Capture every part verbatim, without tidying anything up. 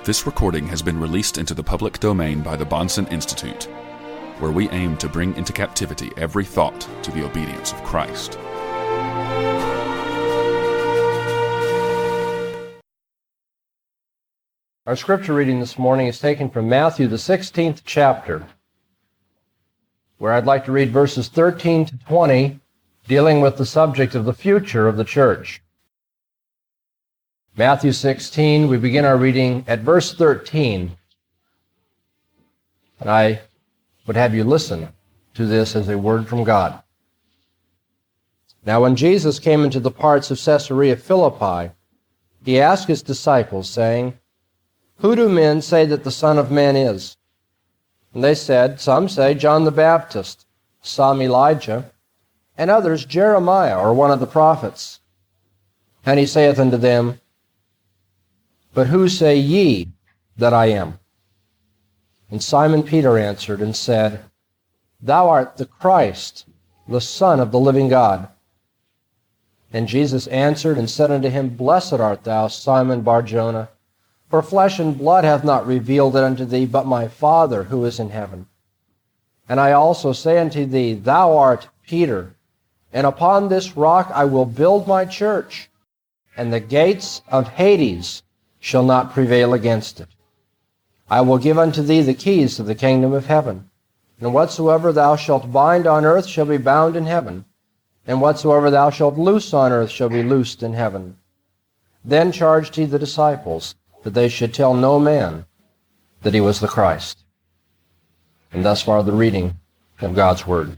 This recording has been released into the public domain by the Bahnsen Institute, where we aim to bring into captivity every thought to the obedience of Christ. Our scripture reading this morning is taken from Matthew, the sixteenth chapter, where I'd like to read verses thirteen to twenty, dealing with the subject of the future of the church. Matthew sixteen, we begin our reading at verse thirteen. And I would have you listen to this as a word from God. Now when Jesus came into the parts of Caesarea Philippi, he asked his disciples, saying, "Who do men say that the Son of Man is?" And they said, "Some say John the Baptist, some Elijah, and others Jeremiah or one of the prophets." And he saith unto them, "But who say ye that I am?" And Simon Peter answered and said, "Thou art the Christ, the Son of the living God." And Jesus answered and said unto him, "Blessed art thou, Simon Bar-Jonah, for flesh and blood hath not revealed it unto thee, but my Father who is in heaven. And I also say unto thee, Thou art Peter, and upon this rock I will build my church, and the gates of Hades shall not prevail against it. I will give unto thee the keys to the kingdom of heaven. And whatsoever thou shalt bind on earth shall be bound in heaven, and whatsoever thou shalt loose on earth shall be loosed in heaven." Then charged he the disciples that they should tell no man that he was the Christ. And thus far the reading of God's Word.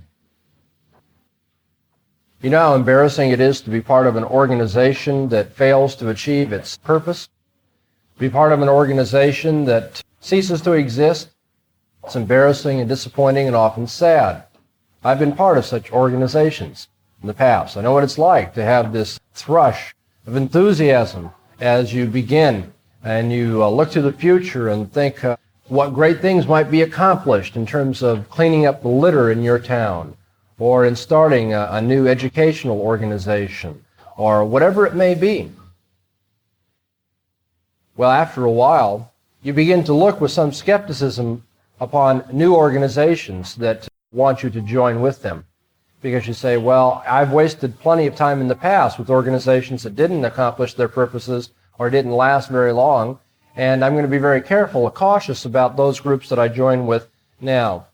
You know how embarrassing it is to be part of an organization that fails to achieve its purpose? Be part of an organization that ceases to exist? It's embarrassing and disappointing and often sad. I've been part of such organizations in the past. I know what it's like to have this thrush of enthusiasm as you begin and you uh, look to the future and think uh, what great things might be accomplished in terms of cleaning up the litter in your town, or in starting a, a new educational organization, or whatever it may be. Well, after a while, you begin to look with some skepticism upon new organizations that want you to join with them. Because you say, well, I've wasted plenty of time in the past with organizations that didn't accomplish their purposes or didn't last very long, and I'm going to be very careful or cautious about those groups that I join with now.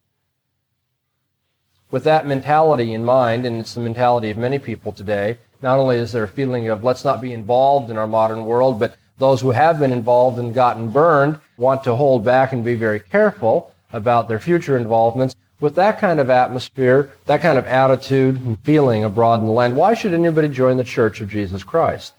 With that mentality in mind, and it's the mentality of many people today, not only is there a feeling of let's not be involved in our modern world, but those who have been involved and gotten burned want to hold back and be very careful about their future involvements. With that kind of atmosphere, that kind of attitude and feeling abroad in the land, why should anybody join the Church of Jesus Christ?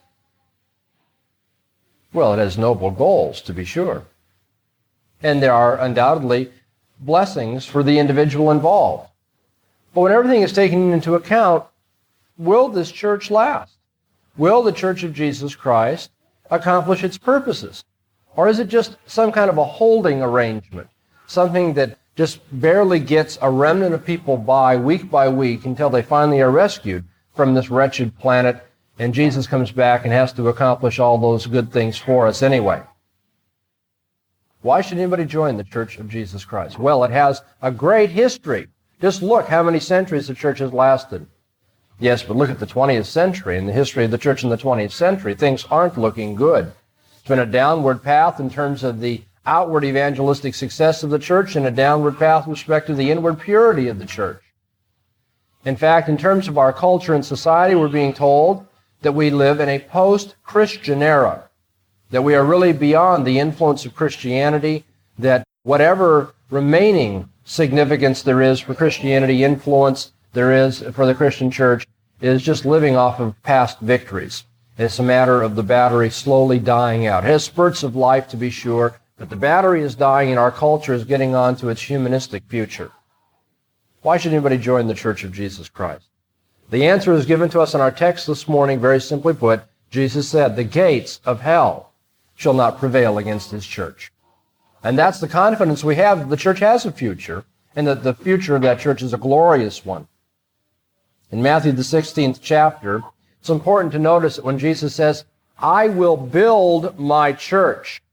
Well, it has noble goals, to be sure. And there are undoubtedly blessings for the individual involved. But when everything is taken into account, will this church last? Will the Church of Jesus Christ accomplish its purposes? Or is it just some kind of a holding arrangement, something that just barely gets a remnant of people by week by week until they finally are rescued from this wretched planet and Jesus comes back and has to accomplish all those good things for us anyway? Why should anybody join the Church of Jesus Christ? Well, it has a great history. Just look how many centuries the church has lasted. Yes, but look at the twentieth century and the history of the church in the twentieth century. Things aren't looking good. It's been a downward path in terms of the outward evangelistic success of the church and a downward path with respect to the inward purity of the church. In fact, in terms of our culture and society, we're being told that we live in a post-Christian era, that we are really beyond the influence of Christianity, that whatever remaining significance there is for Christianity, influence there is for the Christian church, is just living off of past victories. It's a matter of the battery slowly dying out. It has spurts of life, to be sure, but the battery is dying and our culture is getting on to its humanistic future. Why should anybody join the Church of Jesus Christ? The answer is given to us in our text this morning, very simply put. Jesus said, the gates of hell shall not prevail against his church. And that's the confidence we have that the church has a future, and that the future of that church is a glorious one. In Matthew, the sixteenth chapter, it's important to notice that when Jesus says, I will build my church,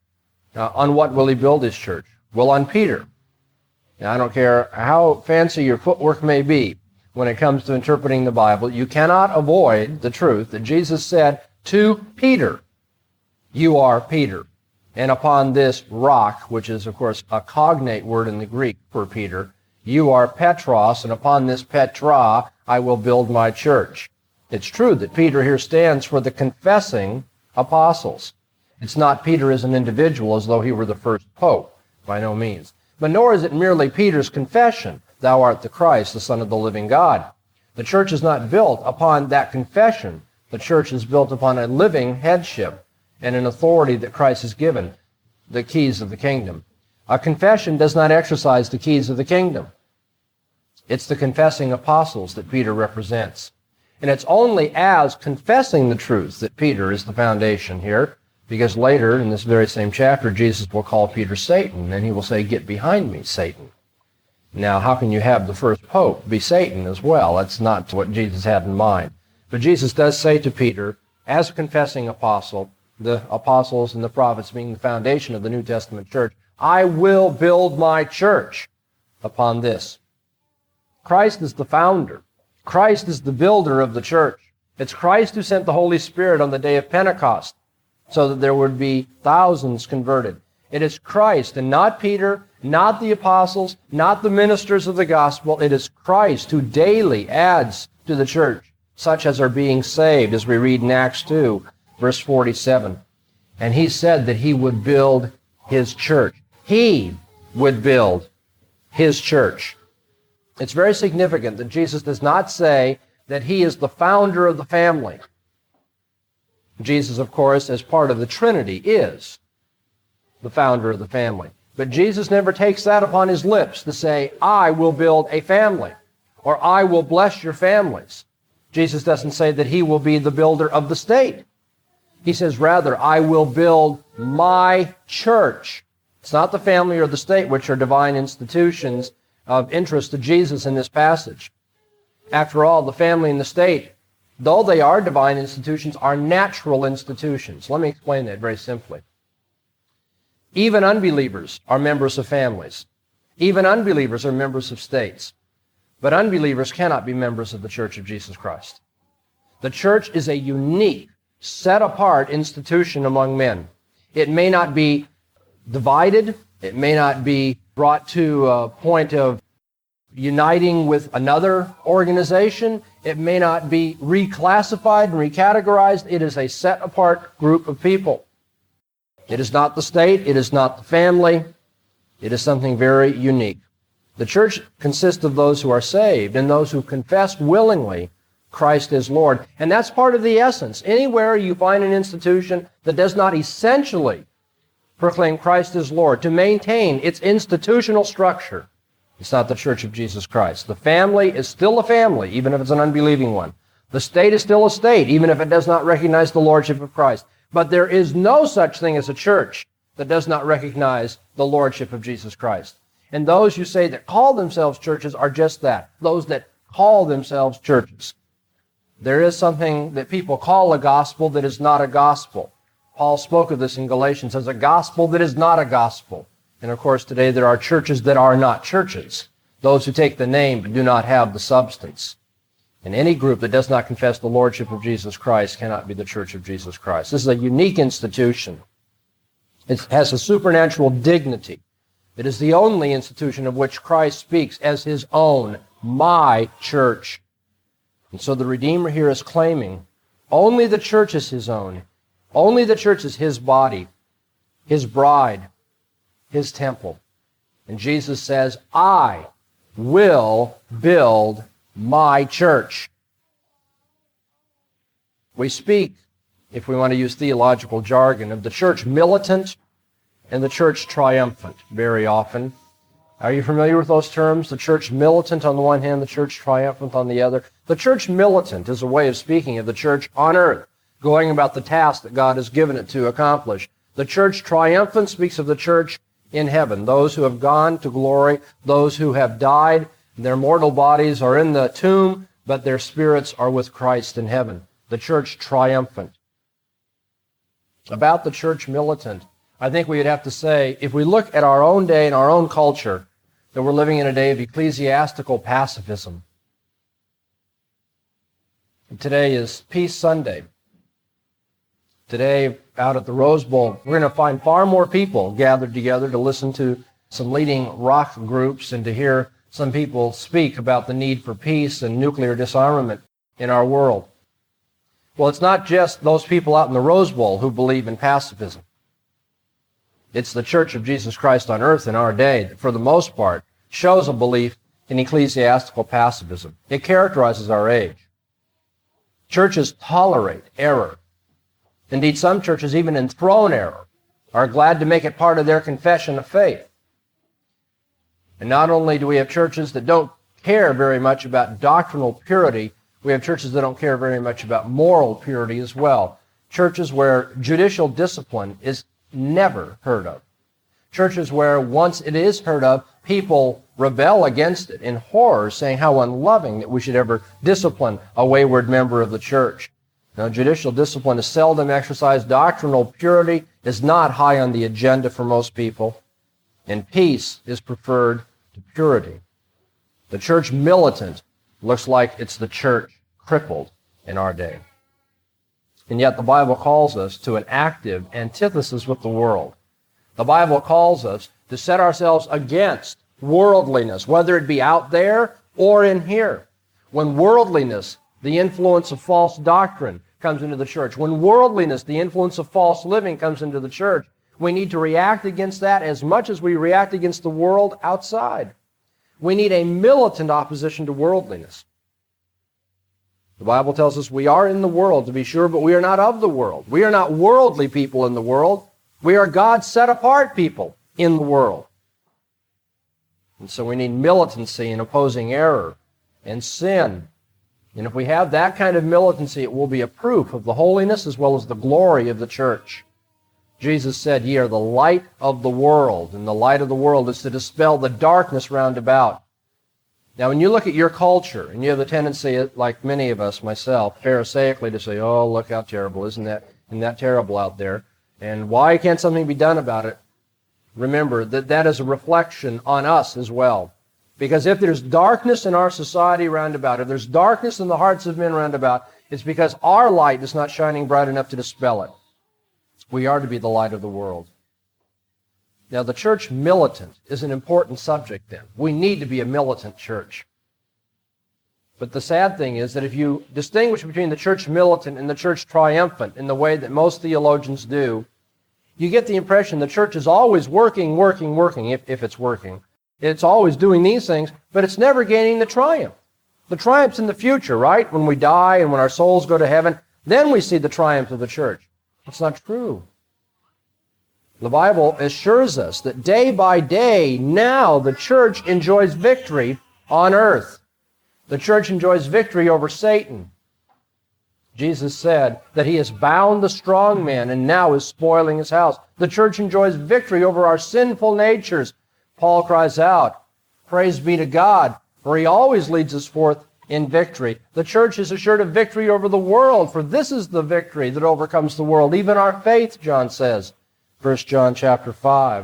Uh, on what will he build his church? Well, on Peter. Now, I don't care how fancy your footwork may be when it comes to interpreting the Bible, you cannot avoid the truth that Jesus said to Peter, "You are Peter, and upon this rock," which is, of course, a cognate word in the Greek for Peter, "you are Petros, and upon this Petra I will build my church." It's true that Peter here stands for the confessing apostles. It's not Peter as an individual as though he were the first pope, by no means. But nor is it merely Peter's confession, "Thou art the Christ, the Son of the living God." The church is not built upon that confession. The church is built upon a living headship and an authority that Christ has given, the keys of the kingdom. A confession does not exercise the keys of the kingdom. It's the confessing apostles that Peter represents. And it's only as confessing the truth that Peter is the foundation here, because later in this very same chapter, Jesus will call Peter Satan, and he will say, "Get behind me, Satan." Now, how can you have the first pope be Satan as well? That's not what Jesus had in mind. But Jesus does say to Peter, as a confessing apostle, the apostles and the prophets being the foundation of the New Testament church, "I will build my church upon this." Christ is the founder. Christ is the builder of the church. It's Christ who sent the Holy Spirit on the day of Pentecost so that there would be thousands converted. It is Christ and not Peter, not the apostles, not the ministers of the gospel. It is Christ who daily adds to the church such as are being saved, as we read in Acts two, verse forty-seven. And he said that he would build his church. He would build his church. It's very significant that Jesus does not say that he is the founder of the family. Jesus, of course, as part of the Trinity, is the founder of the family. But Jesus never takes that upon his lips to say, "I will build a family," or "I will bless your families." Jesus doesn't say that he will be the builder of the state. He says, rather, "I will build my church." It's not the family or the state, which are divine institutions of interest to Jesus in this passage. After all, the family and the state, though they are divine institutions, are natural institutions. Let me explain that very simply. Even unbelievers are members of families. Even unbelievers are members of states. But unbelievers cannot be members of the Church of Jesus Christ. The church is a unique, set-apart institution among men. It may not be divided. It may not be brought to a point of uniting with another organization. It may not be reclassified and recategorized. It is a set-apart group of people. It is not the state. It is not the family. It is something very unique. The church consists of those who are saved and those who confess willingly Christ is Lord. And that's part of the essence. Anywhere you find an institution that does not essentially proclaim Christ as Lord, to maintain its institutional structure, it's not the Church of Jesus Christ. The family is still a family, even if it's an unbelieving one. The state is still a state, even if it does not recognize the Lordship of Christ. But there is no such thing as a church that does not recognize the Lordship of Jesus Christ. And those who say that call themselves churches are just that, those that call themselves churches. There is something that people call a gospel that is not a gospel. Paul spoke of this in Galatians as a gospel that is not a gospel. And of course, today there are churches that are not churches. Those who take the name but do not have the substance. And any group that does not confess the Lordship of Jesus Christ cannot be the Church of Jesus Christ. This is a unique institution. It has a supernatural dignity. It is the only institution of which Christ speaks as his own, my church. And so the Redeemer here is claiming only the church is his own. Only the church is his body, his bride, his temple. And Jesus says, I will build my church. We speak, if we want to use theological jargon, of the church militant and the church triumphant very often. Are you familiar with those terms? The church militant on the one hand, the church triumphant on the other. The church militant is a way of speaking of the church on earth, going about the task that God has given it to accomplish. The church triumphant speaks of the church in heaven, those who have gone to glory, those who have died. Their mortal bodies are in the tomb, but their spirits are with Christ in heaven. The church triumphant. About the church militant, I think we would have to say, if we look at our own day and our own culture, that we're living in a day of ecclesiastical pacifism. And today is Peace Sunday. Today, out at the Rose Bowl, we're going to find far more people gathered together to listen to some leading rock groups and to hear some people speak about the need for peace and nuclear disarmament in our world. Well, it's not just those people out in the Rose Bowl who believe in pacifism. It's the Church of Jesus Christ on earth in our day that, for the most part, shows a belief in ecclesiastical pacifism. It characterizes our age. Churches tolerate error. Indeed, some churches even enthrone error, are glad to make it part of their confession of faith. And not only do we have churches that don't care very much about doctrinal purity, we have churches that don't care very much about moral purity as well. Churches where judicial discipline is never heard of. Churches where, once it is heard of, people rebel against it in horror, saying how unloving that we should ever discipline a wayward member of the church. Now, judicial discipline is seldom exercised. Doctrinal purity is not high on the agenda for most people. And peace is preferred to purity. The church militant looks like it's the church crippled in our day. And yet the Bible calls us to an active antithesis with the world. The Bible calls us to set ourselves against worldliness, whether it be out there or in here. When worldliness, the influence of false doctrine, comes into the church, when worldliness, the influence of false living, comes into the church, we need to react against that as much as we react against the world outside. We need a militant opposition to worldliness. The Bible tells us we are in the world, to be sure, but we are not of the world. We are not worldly people in the world. We are God's set-apart people in the world. And so we need militancy in opposing error and sin. And if we have that kind of militancy, it will be a proof of the holiness as well as the glory of the church. Jesus said, "Ye are the light of the world," and the light of the world is to dispel the darkness round about. Now, when you look at your culture, and you have the tendency, like many of us, myself, pharisaically to say, "Oh, look how terrible, isn't that, isn't that terrible out there? And why can't something be done about it?" Remember that that is a reflection on us as well. Because if there's darkness in our society round about, if there's darkness in the hearts of men round about, it's because our light is not shining bright enough to dispel it. We are to be the light of the world. Now, the church militant is an important subject then. We need to be a militant church. But the sad thing is that if you distinguish between the church militant and the church triumphant in the way that most theologians do, you get the impression the church is always working, working, working, if, if it's working. It's always doing these things, but it's never gaining the triumph. The triumph's in the future, right? When we die and when our souls go to heaven, then we see the triumph of the church. That's not true. The Bible assures us that day by day, now the church enjoys victory on earth. The church enjoys victory over Satan. Jesus said that he has bound the strong man and now is spoiling his house. The church enjoys victory over our sinful natures. Paul cries out, "Praise be to God, for he always leads us forth in victory." The church is assured of victory over the world, for this is the victory that overcomes the world, even our faith, John says. First John chapter five.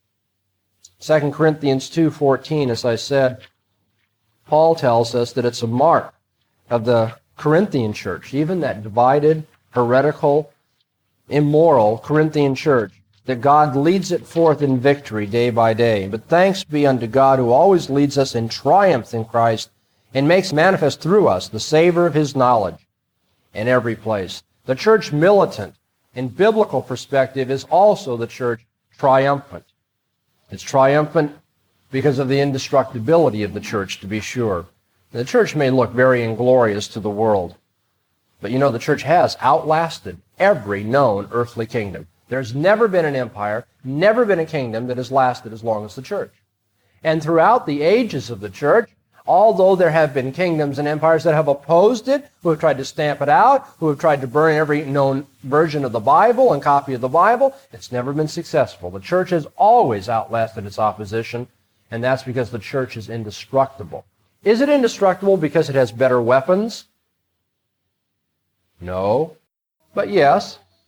Second Corinthians two fourteen, as I said, Paul tells us that it's a mark of the Corinthian church, even that divided, heretical, immoral Corinthian church, that God leads it forth in victory day by day. But thanks be unto God who always leads us in triumph in Christ and makes manifest through us the savor of his knowledge in every place. The church militant, in biblical perspective, is also the church triumphant. It's triumphant because of the indestructibility of the church, to be sure. The church may look very inglorious to the world, but you know the church has outlasted every known earthly kingdom. There's never been an empire, never been a kingdom that has lasted as long as the church. And throughout the ages of the church, although there have been kingdoms and empires that have opposed it, who have tried to stamp it out, who have tried to burn every known version of the Bible and copy of the Bible, it's never been successful. The church has always outlasted its opposition, and that's because the church is indestructible. Is it indestructible because it has better weapons? No. But yes.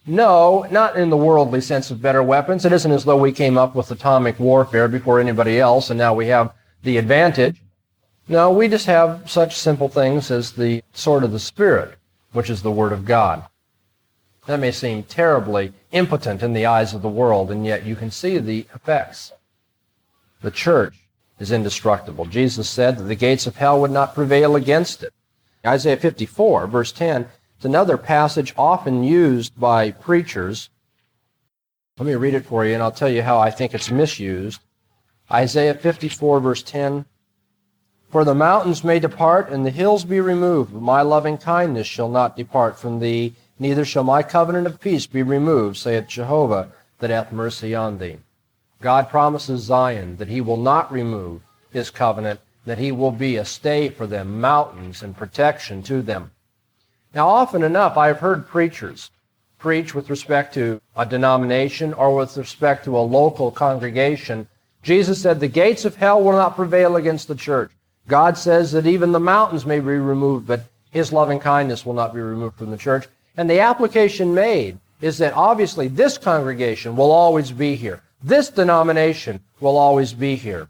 No, not in the worldly sense of better weapons. It isn't as though we came up with atomic warfare before anybody else and now we have the advantage. No, we just have such simple things as the sword of the Spirit, which is the Word of God. That may seem terribly impotent in the eyes of the world, and yet you can see the effects. The church is indestructible. Jesus said that the gates of hell would not prevail against it. Isaiah fifty-four, verse ten, is another passage often used by preachers. Let me read it for you, and I'll tell you how I think it's misused. Isaiah fifty-four, verse ten, "For the mountains may depart, and the hills be removed, but my loving kindness shall not depart from thee, neither shall my covenant of peace be removed, saith Jehovah, that hath mercy on thee." God promises Zion that he will not remove his covenant, that he will be a stay for them, mountains and protection to them. Now, often enough, I have heard preachers preach with respect to a denomination or with respect to a local congregation. Jesus said, the gates of hell will not prevail against the church. God says that even the mountains may be removed, but his loving kindness will not be removed from the church. And the application made is that obviously this congregation will always be here. This denomination will always be here.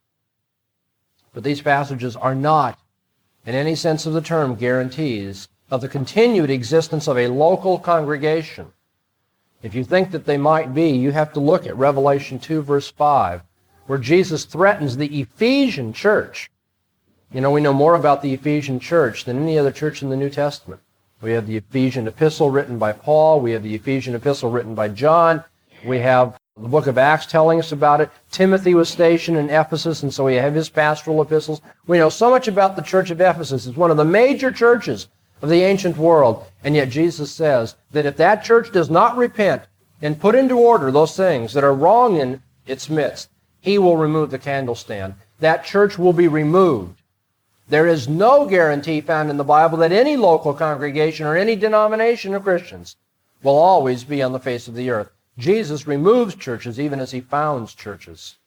But these passages are not, in any sense of the term, guarantees of the continued existence of a local congregation. If you think that they might be, you have to look at Revelation two, verse five, where Jesus threatens the Ephesian church. You know, we know more about the Ephesian church than any other church in the New Testament. We have the Ephesian epistle written by Paul. We have the Ephesian epistle written by John. We have the book of Acts telling us about it. Timothy was stationed in Ephesus, and so we have his pastoral epistles. We know so much about the church of Ephesus. It's one of the major churches of the ancient world, and yet Jesus says that if that church does not repent and put into order those things that are wrong in its midst, he will remove the candlestand. That church will be removed. There is no guarantee found in the Bible that any local congregation or any denomination of Christians will always be on the face of the earth. Jesus removes churches even as he founds churches.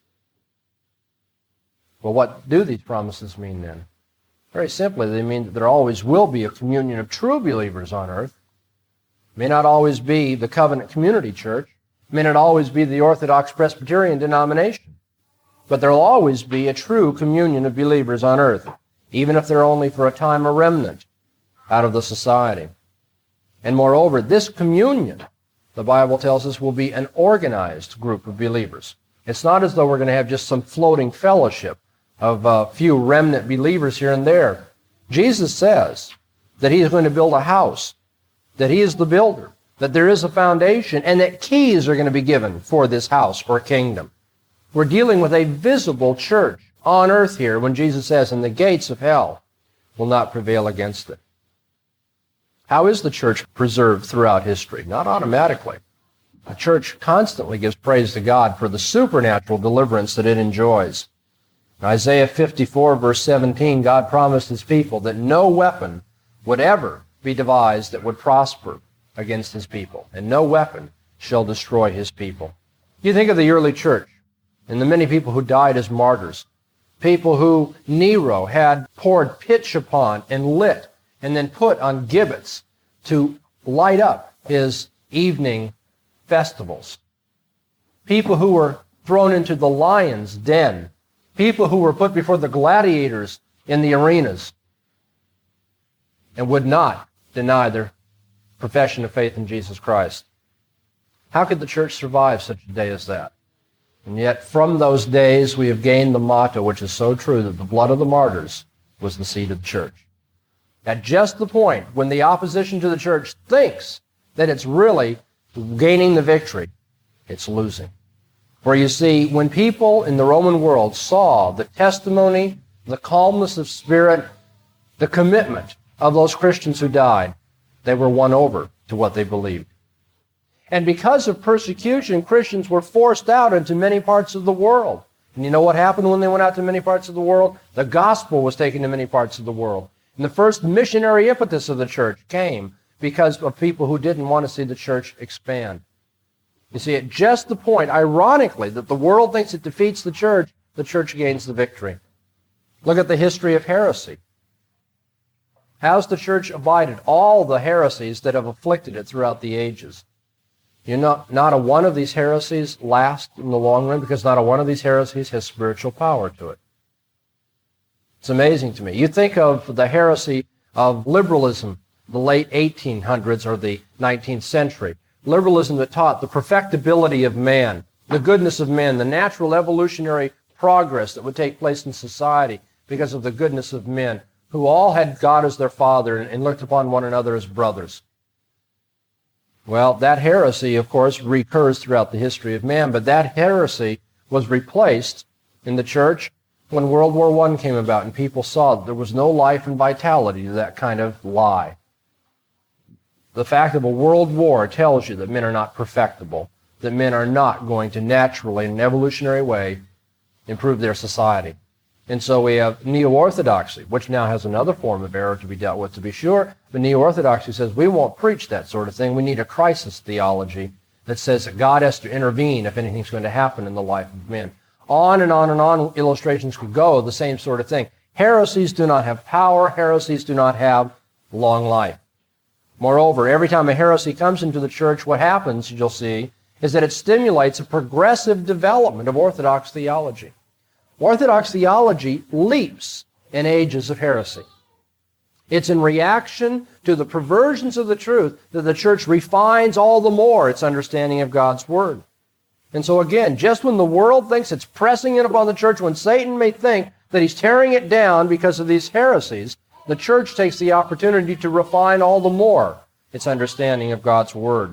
Well, what do these promises mean then? Very simply, they mean that there always will be a communion of true believers on earth. It may not always be the covenant community church. It may not always be the Orthodox Presbyterian denomination. But there will always be a true communion of believers on earth, even if they're only for a time a remnant out of the society. And moreover, this communion, the Bible tells us, will be an organized group of believers. It's not as though we're going to have just some floating fellowship of a few remnant believers here and there. Jesus says that he is going to build a house, that he is the builder, that there is a foundation, and that keys are going to be given for this house or kingdom. We're dealing with a visible church on earth here when Jesus says, and the gates of hell will not prevail against it. How is the church preserved throughout history? Not automatically. The church constantly gives praise to God for the supernatural deliverance that it enjoys. In Isaiah fifty-four, verse seventeen, God promised his people that no weapon would ever be devised that would prosper against his people, and no weapon shall destroy his people. You think of the early church and the many people who died as martyrs, people who Nero had poured pitch upon and lit and then put on gibbets to light up his evening festivals. People who were thrown into the lion's den. People who were put before the gladiators in the arenas and would not deny their profession of faith in Jesus Christ. How could the church survive such a day as that? And yet from those days we have gained the motto, which is so true, that the blood of the martyrs was the seed of the church. At just the point when the opposition to the church thinks that it's really gaining the victory, it's losing. For you see, when people in the Roman world saw the testimony, the calmness of spirit, the commitment of those Christians who died, they were won over to what they believed. And because of persecution, Christians were forced out into many parts of the world. And you know what happened when they went out to many parts of the world? The gospel was taken to many parts of the world. And the first missionary impetus of the church came because of people who didn't want to see the church expand. You see, at just the point, ironically, that the world thinks it defeats the church, the church gains the victory. Look at the history of heresy. How's the church abided all the heresies that have afflicted it throughout the ages? You know, not a one of these heresies lasts in the long run because not a one of these heresies has spiritual power to it. It's amazing to me. You think of the heresy of liberalism, the late eighteen hundreds or the nineteenth century. Liberalism that taught the perfectibility of man, the goodness of men, the natural evolutionary progress that would take place in society because of the goodness of men, who all had God as their father and looked upon one another as brothers. Well, that heresy, of course, recurs throughout the history of man, but that heresy was replaced in the church when World War One came about and people saw that there was no life and vitality to that kind of lie. The fact of a world war tells you that men are not perfectible, that men are not going to naturally, in an evolutionary way, improve their society. And so we have neo-orthodoxy, which now has another form of error to be dealt with, to be sure. But neo-orthodoxy says we won't preach that sort of thing. We need a crisis theology that says that God has to intervene if anything's going to happen in the life of men. On and on and on illustrations could go, the same sort of thing. Heresies do not have power. Heresies do not have long life. Moreover, every time a heresy comes into the church, what happens, you'll see, is that it stimulates a progressive development of orthodox theology. Orthodox theology leaps in ages of heresy. It's in reaction to the perversions of the truth that the church refines all the more its understanding of God's Word. And so again, just when the world thinks it's pressing in upon the church, when Satan may think that he's tearing it down because of these heresies, the church takes the opportunity to refine all the more its understanding of God's Word.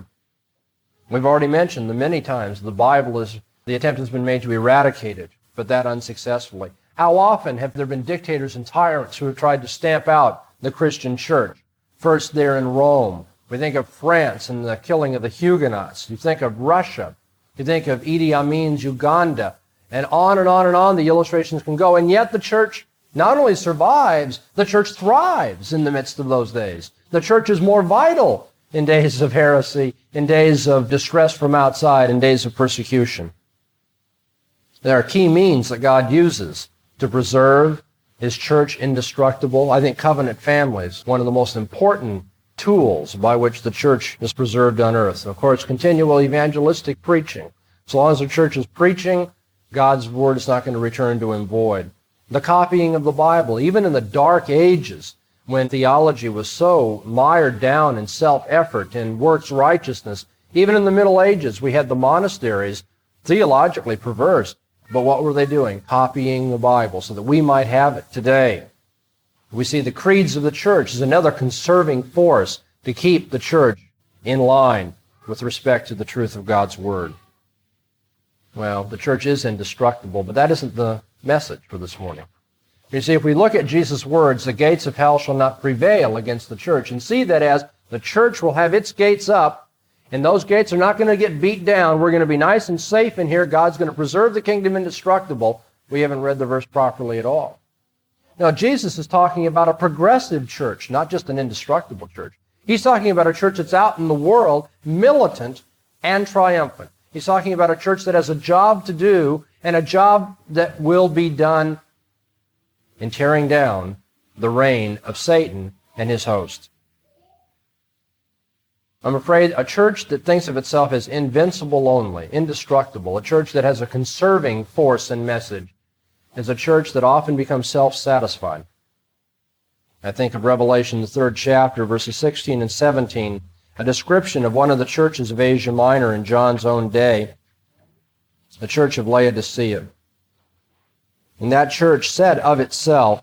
We've already mentioned the many times the Bible is, the attempt has been made to eradicate it, but that unsuccessfully. How often have there been dictators and tyrants who have tried to stamp out the Christian church? First there in Rome. We think of France and the killing of the Huguenots. You think of Russia. You think of Idi Amin's Uganda. And on and on and on the illustrations can go. And yet the church not only survives, the church thrives in the midst of those days. The church is more vital in days of heresy, in days of distress from outside, in days of persecution. There are key means that God uses to preserve His church indestructible. I think covenant families, one of the most important tools by which the church is preserved on earth. And of course, continual evangelistic preaching. As long as the church is preaching, God's word is not going to return to Him void. The copying of the Bible, even in the dark ages, when theology was so mired down in self-effort and works righteousness, even in the Middle Ages, we had the monasteries theologically perverse. But what were they doing? Copying the Bible so that we might have it today. We see the creeds of the church as another conserving force to keep the church in line with respect to the truth of God's Word. Well, the church is indestructible, but that isn't the message for this morning. You see, if we look at Jesus' words, the gates of hell shall not prevail against the church, and see that as the church will have its gates up, and those gates are not going to get beat down. We're going to be nice and safe in here. God's going to preserve the kingdom indestructible. We haven't read the verse properly at all. Now, Jesus is talking about a progressive church, not just an indestructible church. He's talking about a church that's out in the world, militant and triumphant. He's talking about a church that has a job to do and a job that will be done in tearing down the reign of Satan and his host. I'm afraid a church that thinks of itself as invincible only, indestructible, a church that has a conserving force and message, is a church that often becomes self-satisfied. I think of Revelation, the third chapter, verses sixteen and seventeen, a description of one of the churches of Asia Minor in John's own day, the church of Laodicea. And that church said of itself,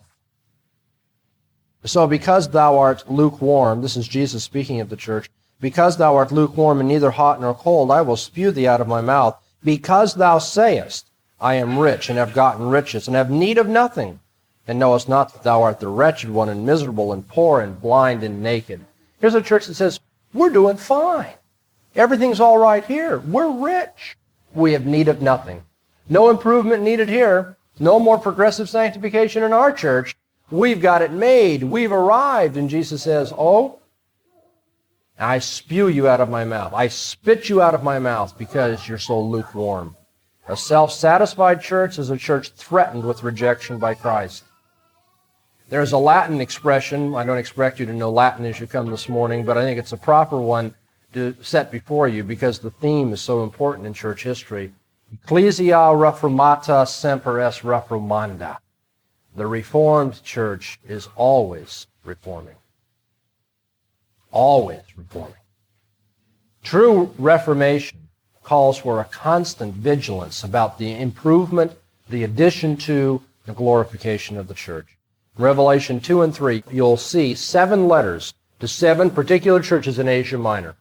"So because thou art lukewarm," this is Jesus speaking of the church, "because thou art lukewarm and neither hot nor cold, I will spew thee out of my mouth. Because thou sayest, I am rich, and have gotten riches, and have need of nothing, and knowest not that thou art the wretched one, and miserable, and poor, and blind, and naked." Here's a church that says, we're doing fine. Everything's all right here. We're rich. We have need of nothing. No improvement needed here. No more progressive sanctification in our church. We've got it made. We've arrived. And Jesus says, oh, I spew you out of my mouth. I spit you out of my mouth because you're so lukewarm. A self-satisfied church is a church threatened with rejection by Christ. There's a Latin expression. I don't expect you to know Latin as you come this morning, but I think it's a proper one to set before you because the theme is so important in church history. Ecclesia reformata semper est reformanda. The Reformed church is always reforming. Always reforming. True Reformation calls for a constant vigilance about the improvement, the addition to, the glorification of the church. In Revelation two and three, you'll see seven letters to seven particular churches in Asia Minor.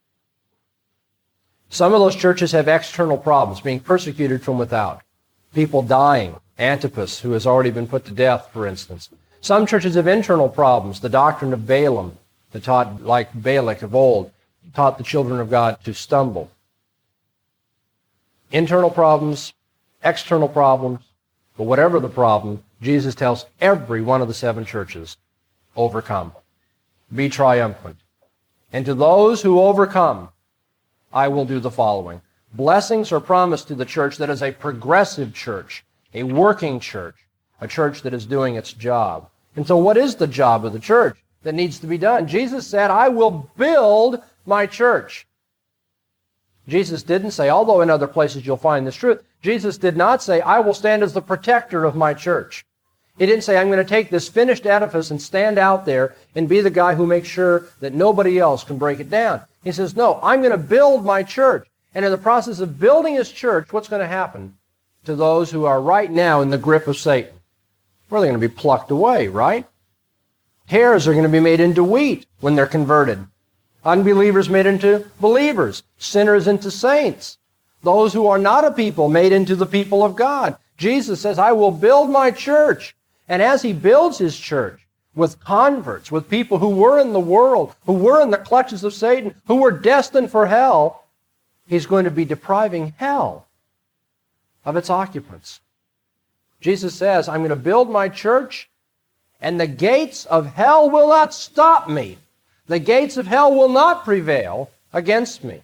Some of those churches have external problems, being persecuted from without, people dying. Antipas, who has already been put to death, for instance. Some churches have internal problems. The doctrine of Balaam, that taught, like Balak of old, taught the children of God to stumble. Internal problems, external problems, but whatever the problem, Jesus tells every one of the seven churches, overcome. Be triumphant. And to those who overcome, I will do the following. Blessings are promised to the church that is a progressive church, a working church, a church that is doing its job. And so what is the job of the church that needs to be done? Jesus said, I will build my church. Jesus didn't say, although in other places you'll find this truth, Jesus did not say, I will stand as the protector of my church. He didn't say, I'm going to take this finished edifice and stand out there and be the guy who makes sure that nobody else can break it down. He says, no, I'm going to build my church. And in the process of building his church, what's going to happen to those who are right now in the grip of Satan? Well, they're going to be plucked away, right? Tares are going to be made into wheat when they're converted. Unbelievers made into believers. Sinners into saints. Those who are not a people made into the people of God. Jesus says, I will build my church. And as he builds his church with converts, with people who were in the world, who were in the clutches of Satan, who were destined for hell, he's going to be depriving hell of its occupants. Jesus says, I'm going to build my church, and the gates of hell will not stop me. The gates of hell will not prevail against me.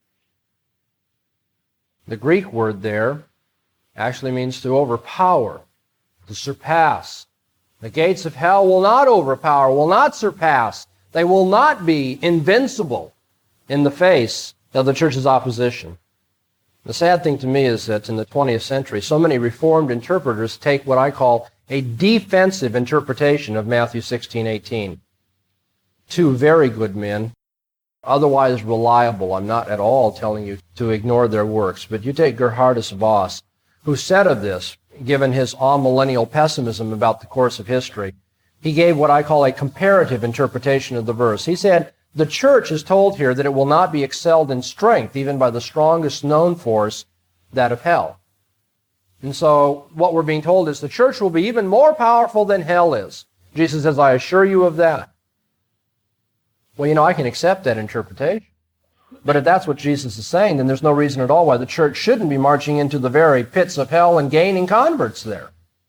The Greek word there actually means to overpower, to surpass. The gates of hell will not overpower, will not surpass. They will not be invincible in the face of the church's opposition. The sad thing to me is that in the twentieth century, so many Reformed interpreters take what I call a defensive interpretation of Matthew sixteen eighteen. Two very good men, otherwise reliable. I'm not at all telling you to ignore their works, but you take Gerhardus Voss, who said of this, given his amillennial pessimism about the course of history, he gave what I call a comparative interpretation of the verse. He said, the church is told here that it will not be excelled in strength, even by the strongest known force, that of hell. And so what we're being told is the church will be even more powerful than hell is. Jesus says, I assure you of that. Well, you know, I can accept that interpretation. But if that's what Jesus is saying, then there's no reason at all why the church shouldn't be marching into the very pits of hell and gaining converts there.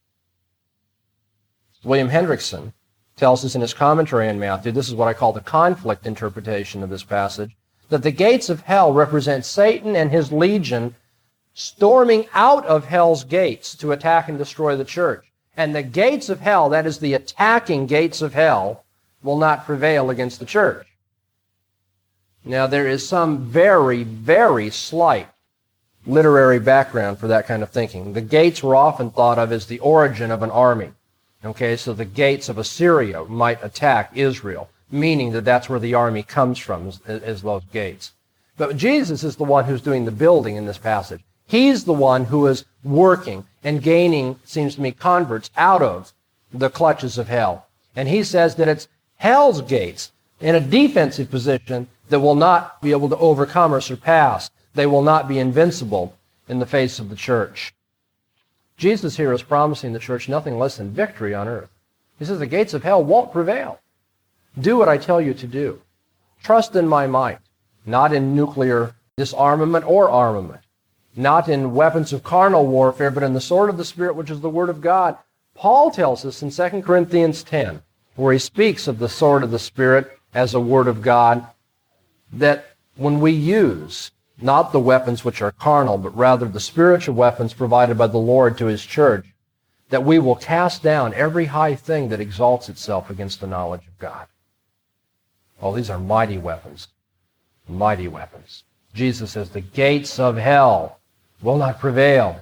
William Hendrickson tells us in his commentary on Matthew, this is what I call the conflict interpretation of this passage, that the gates of hell represent Satan and his legion storming out of hell's gates to attack and destroy the church. And the gates of hell, that is the attacking gates of hell, will not prevail against the church. Now, there is some very, very slight literary background for that kind of thinking. The gates were often thought of as the origin of an army. Okay, so the gates of Assyria might attack Israel, meaning that that's where the army comes from, is, is those gates. But Jesus is the one who's doing the building in this passage. He's the one who is working and gaining, seems to me, converts out of the clutches of hell. And he says that it's hell's gates in a defensive position that will not be able to overcome or surpass. They will not be invincible in the face of the church. Jesus here is promising the church nothing less than victory on earth. He says the gates of hell won't prevail. Do what I tell you to do. Trust in my might, not in nuclear disarmament or armament, not in weapons of carnal warfare, but in the sword of the Spirit, which is the Word of God. Paul tells us in Second Corinthians ten, where he speaks of the sword of the Spirit as a Word of God, that when we use not the weapons which are carnal, but rather the spiritual weapons provided by the Lord to his church, that we will cast down every high thing that exalts itself against the knowledge of God. Oh, these are mighty weapons. mighty weapons. Jesus says the gates of hell will not prevail.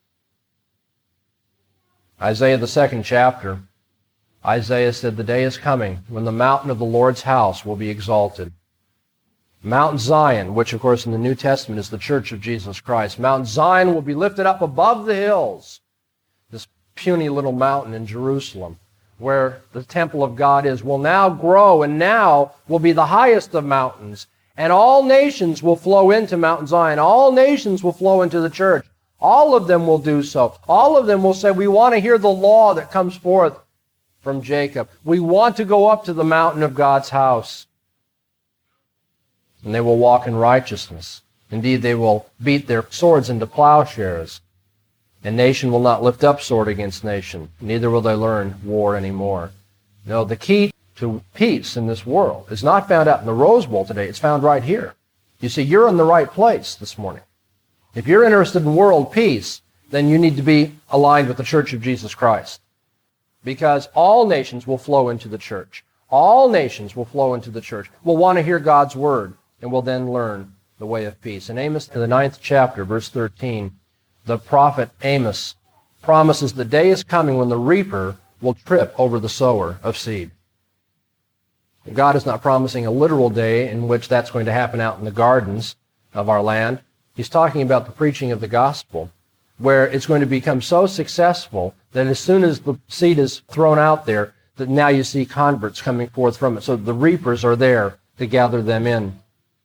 Isaiah, the second chapter, Isaiah said, the day is coming when the mountain of the Lord's house will be exalted. Mount Zion, which of course in the New Testament is the church of Jesus Christ, Mount Zion will be lifted up above the hills. This puny little mountain in Jerusalem, where the temple of God is, will now grow and now will be the highest of mountains. And all nations will flow into Mount Zion. All nations will flow into the church. All of them will do so. All of them will say, we want to hear the law that comes forth from Jacob. We want to go up to the mountain of God's house. And they will walk in righteousness. Indeed, they will beat their swords into plowshares. And nation will not lift up sword against nation. Neither will they learn war anymore. No, the key to peace in this world is not found out in the Rose Bowl today. It's found right here. You see, you're in the right place this morning. If you're interested in world peace, then you need to be aligned with the Church of Jesus Christ. Because all nations will flow into the church. All nations will flow into the church, will want to hear God's word, and will then learn the way of peace. In Amos, in the ninth chapter, verse thirteen, the prophet Amos promises the day is coming when the reaper will trip over the sower of seed. God is not promising a literal day in which that's going to happen out in the gardens of our land. He's talking about the preaching of the gospel, where it's going to become so successful that as soon as the seed is thrown out there, that now you see converts coming forth from it. So the reapers are there to gather them in.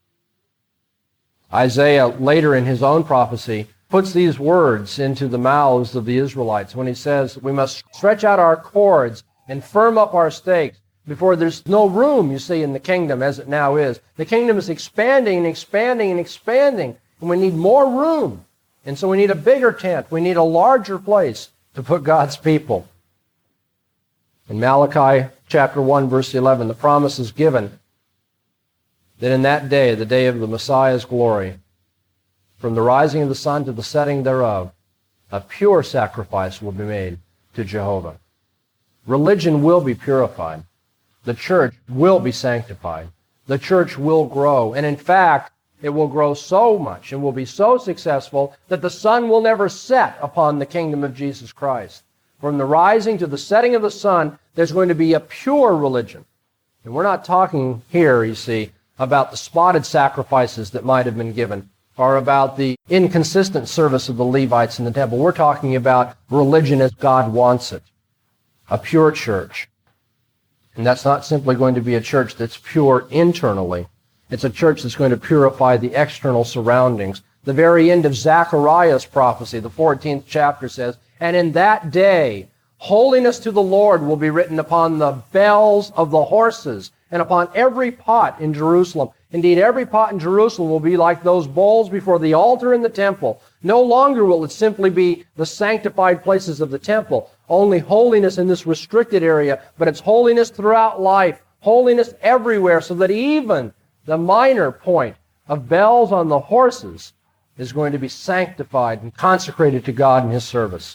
Isaiah, later in his own prophecy, puts these words into the mouths of the Israelites when he says, we must stretch out our cords and firm up our stakes before there's no room, you see, in the kingdom as it now is. The kingdom is expanding and expanding and expanding, and we need more room. And so we need a bigger tent. We need a larger place to put God's people. In Malachi chapter one, verse eleven, the promise is given that in that day, the day of the Messiah's glory, from the rising of the sun to the setting thereof, a pure sacrifice will be made to Jehovah. Religion will be purified. The church will be sanctified. The church will grow. And in fact, it will grow so much and will be so successful that the sun will never set upon the kingdom of Jesus Christ. From the rising to the setting of the sun, there's going to be a pure religion. And we're not talking here, you see, about the spotted sacrifices that might have been given, or about the inconsistent service of the Levites in the temple. We're talking about religion as God wants it. A pure church. And that's not simply going to be a church that's pure internally. It's a church that's going to purify the external surroundings. The very end of Zechariah's prophecy, the fourteenth chapter says, and in that day, holiness to the Lord will be written upon the bells of the horses and upon every pot in Jerusalem. Indeed, every pot in Jerusalem will be like those bowls before the altar in the temple. No longer will it simply be the sanctified places of the temple, only holiness in this restricted area, but it's holiness throughout life, holiness everywhere, so that even the minor point of bells on the horses is going to be sanctified and consecrated to God in His service.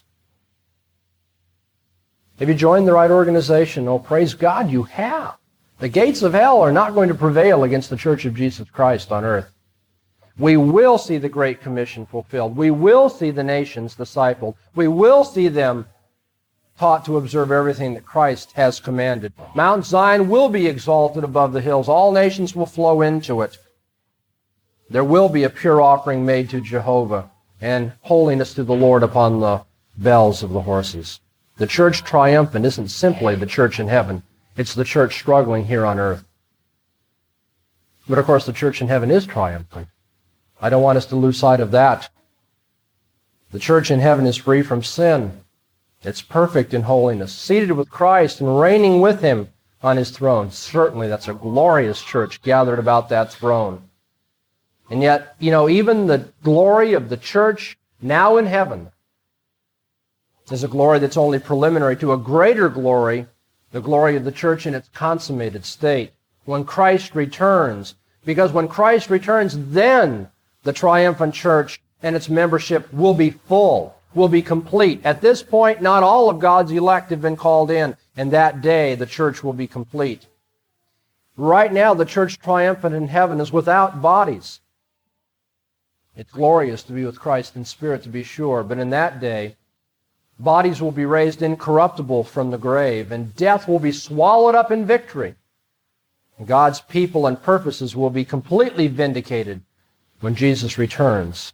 Have you joined the right organization? Oh, praise God, you have. The gates of hell are not going to prevail against the Church of Jesus Christ on earth. We will see the Great Commission fulfilled. We will see the nations discipled. We will see them taught to observe everything that Christ has commanded. Mount Zion will be exalted above the hills. All nations will flow into it. There will be a pure offering made to Jehovah and holiness to the Lord upon the bells of the horses. The church triumphant isn't simply the church in heaven. It's the church struggling here on earth. But of course, the church in heaven is triumphant. I don't want us to lose sight of that. The church in heaven is free from sin. It's perfect in holiness, seated with Christ and reigning with Him on His throne. Certainly, that's a glorious church gathered about that throne. And yet, you know, even the glory of the church now in heaven is a glory that's only preliminary to a greater glory, the glory of the church in its consummated state, when Christ returns. Because when Christ returns, then the triumphant church and its membership will be full, will be complete. At this point, not all of God's elect have been called in, and that day the church will be complete. Right now, the church triumphant in heaven is without bodies. It's glorious to be with Christ in spirit, to be sure, but in that day, bodies will be raised incorruptible from the grave, and death will be swallowed up in victory. And God's people and purposes will be completely vindicated when Jesus returns.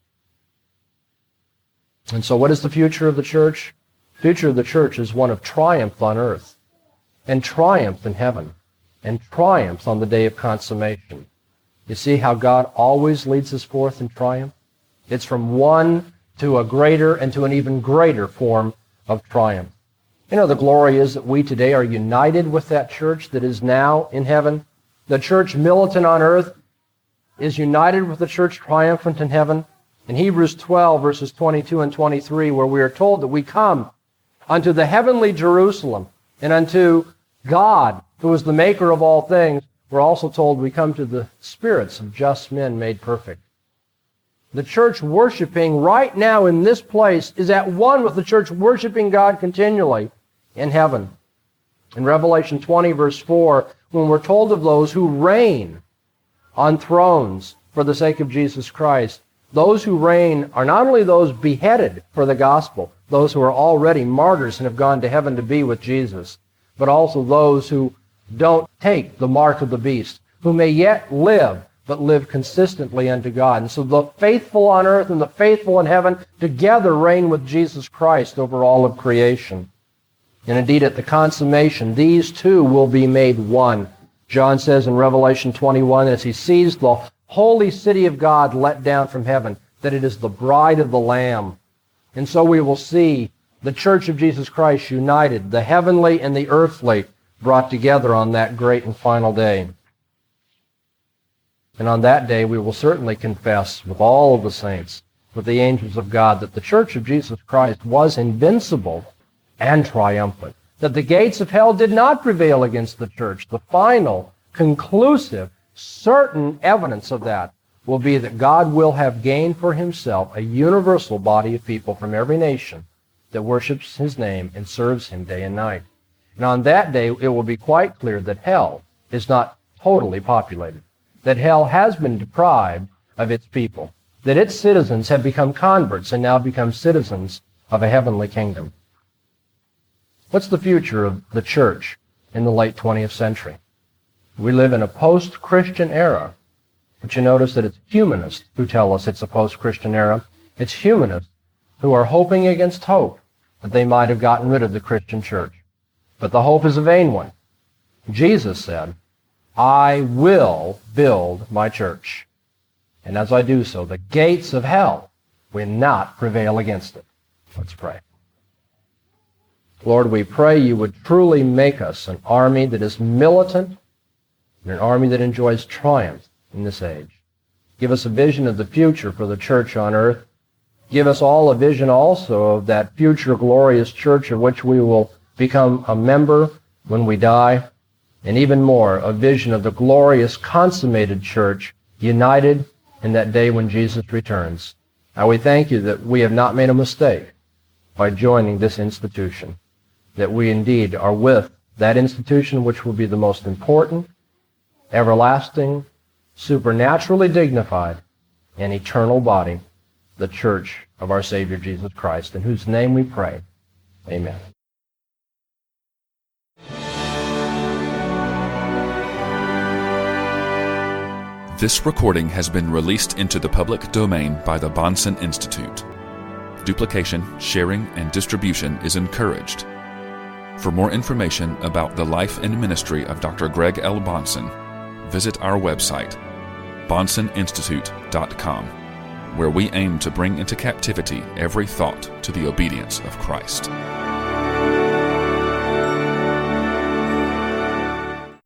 And so what is the future of the church? The future of the church is one of triumph on earth, and triumph in heaven, and triumph on the day of consummation. You see how God always leads us forth in triumph? It's from one to a greater and to an even greater form of triumph. You know, the glory is that we today are united with that church that is now in heaven. The church militant on earth is united with the church triumphant in heaven. In Hebrews twelve, verses twenty-two and twenty-three, where we are told that we come unto the heavenly Jerusalem and unto God, who is the maker of all things, we're also told we come to the spirits of just men made perfect. The church worshiping right now in this place is at one with the church worshiping God continually in heaven. In Revelation twenty, verse four, when we're told of those who reign on thrones for the sake of Jesus Christ, those who reign are not only those beheaded for the gospel, those who are already martyrs and have gone to heaven to be with Jesus, but also those who don't take the mark of the beast, who may yet live, but live consistently unto God. And so the faithful on earth and the faithful in heaven together reign with Jesus Christ over all of creation. And indeed, at the consummation, these two will be made one. John says in Revelation twenty-one, as he sees the holy city of God let down from heaven, that it is the bride of the Lamb. And so we will see the church of Jesus Christ united, the heavenly and the earthly, brought together on that great and final day. And on that day, we will certainly confess with all of the saints, with the angels of God, that the church of Jesus Christ was invincible and triumphant, that the gates of hell did not prevail against the church. The final, conclusive, certain evidence of that will be that God will have gained for himself a universal body of people from every nation that worships his name and serves him day and night. And on that day, it will be quite clear that hell is not totally populated, that hell has been deprived of its people, that its citizens have become converts and now become citizens of a heavenly kingdom. What's the future of the church in the late twentieth century? We live in a post-Christian era, but you notice that it's humanists who tell us it's a post-Christian era. It's humanists who are hoping against hope that they might have gotten rid of the Christian church. But the hope is a vain one. Jesus said, I will build my church, and as I do so, the gates of hell will not prevail against it. Let's pray. Lord, we pray you would truly make us an army that is militant and an army that enjoys triumph in this age. Give us a vision of the future for the church on earth. Give us all a vision also of that future glorious church of which we will become a member when we die. And even more, a vision of the glorious consummated church united in that day when Jesus returns. Now we thank you that we have not made a mistake by joining this institution, that we indeed are with that institution which will be the most important, everlasting, supernaturally dignified, and eternal body, the church of our Savior Jesus Christ, in whose name we pray. Amen. This recording has been released into the public domain by the Bahnsen Institute. Duplication, sharing, and distribution is encouraged. For more information about the life and ministry of Doctor Greg L. Bahnsen, visit our website, bahnsen institute dot com, where we aim to bring into captivity every thought to the obedience of Christ.